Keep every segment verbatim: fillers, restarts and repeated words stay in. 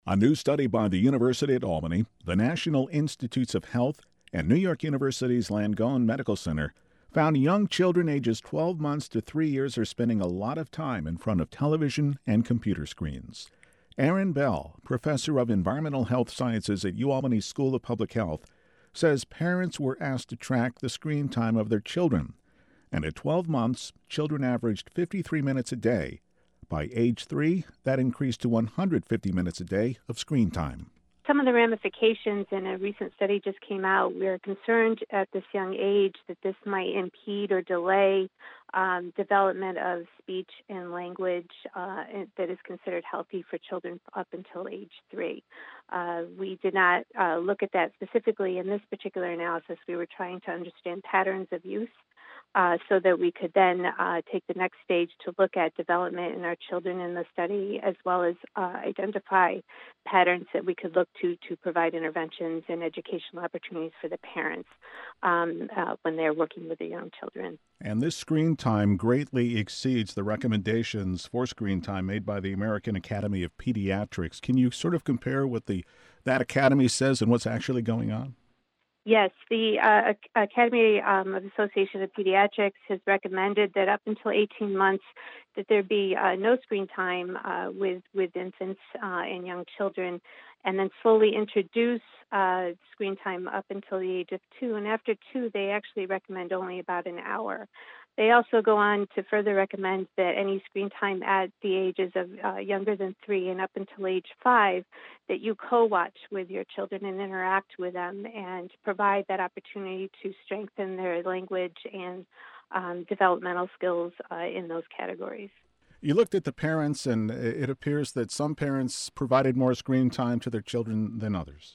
A new study by the University at Albany, the National Institutes of Health, and New York University's Langone Medical Center found young children ages twelve months to three years are spending a lot of time in front of television and computer screens. Erin Bell, professor of environmental health sciences at UAlbany School of Public Health, says parents were asked to track the screen time of their children. And at twelve months, children averaged fifty-three minutes a day. By age three, that increased to one hundred fifty minutes a day of screen time. Some of the ramifications in a recent study just came out. We are concerned at this young age that this might impede or delay um, development of speech and language uh, that is considered healthy for children up until age three. Uh, we did not uh, look at that specifically in this particular analysis. We were trying to understand patterns of use Uh, so that we could then uh, take the next stage to look at development in our children in the study, as well as uh, identify patterns that we could look to to provide interventions and educational opportunities for the parents um, uh, when they're working with the young children. And this screen time greatly exceeds the recommendations for screen time made by the American Academy of Pediatrics. Can you sort of compare what the that academy says and what's actually going on? Yes, the uh, Academy um, of Association of Pediatrics has recommended that up until eighteen months that there be uh, no screen time uh, with, with infants uh, and young children, and then slowly introduce uh, screen time up until the age of two. And after two, they actually recommend only about an hour. They also go on to further recommend that any screen time at the ages of uh, younger than three and up until age five, that you co-watch with your children and interact with them and provide that opportunity to strengthen their language and um, developmental skills uh, in those categories. You looked at the parents, and it appears that some parents provided more screen time to their children than others.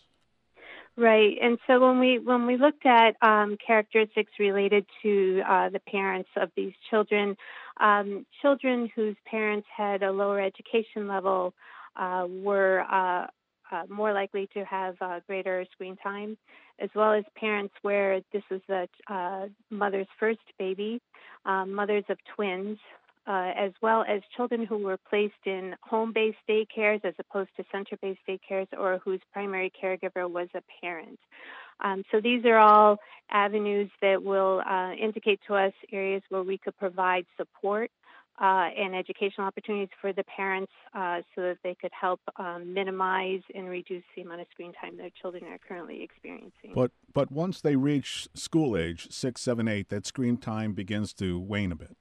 Right, and so when we when we looked at um, characteristics related to uh, the parents of these children, um, children whose parents had a lower education level uh, were uh, uh, more likely to have uh, greater screen time, as well as parents where this was the uh, mother's first baby, um, mothers of twins. Uh, as well as children who were placed in home-based daycares as opposed to center-based daycares, or whose primary caregiver was a parent. Um, so these are all avenues that will uh, indicate to us areas where we could provide support uh, and educational opportunities for the parents uh, so that they could help um, minimize and reduce the amount of screen time their children are currently experiencing. But but once they reach school age, six, seven, eight, that screen time begins to wane a bit.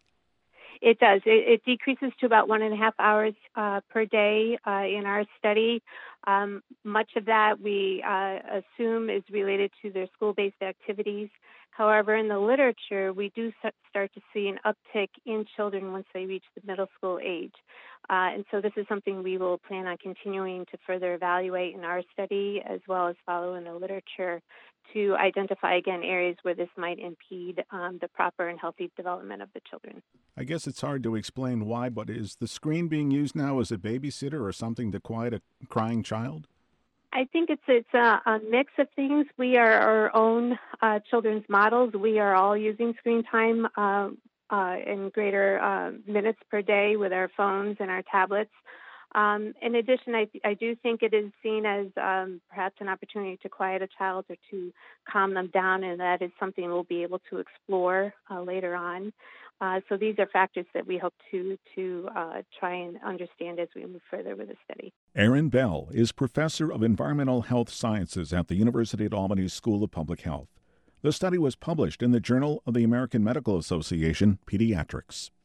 It does. It, it decreases to about one and a half hours uh, per day uh, in our study. Um, much of that we uh, assume is related to their school-based activities. However, in the literature, we do start to see an uptick in children once they reach the middle school age. Uh, and so this is something we will plan on continuing to further evaluate in our study, as well as follow in the literature to identify, again, areas where this might impede um, the proper and healthy development of the children. I guess it's hard to explain why, but is the screen being used now as a babysitter or something to quiet a crying child? I think it's it's a, a mix of things. We are our own uh, children's models. We are all using screen time uh, uh, in greater uh, minutes per day with our phones and our tablets. Um, in addition, I, I do think it is seen as um, perhaps an opportunity to quiet a child or to calm them down, and that is something we'll be able to explore uh, later on. Uh, so these are factors that we hope to to uh, try and understand as we move further with the study. Erin Bell is professor of environmental health sciences at the University at Albany School of Public Health. The study was published in the Journal of the American Medical Association, Pediatrics.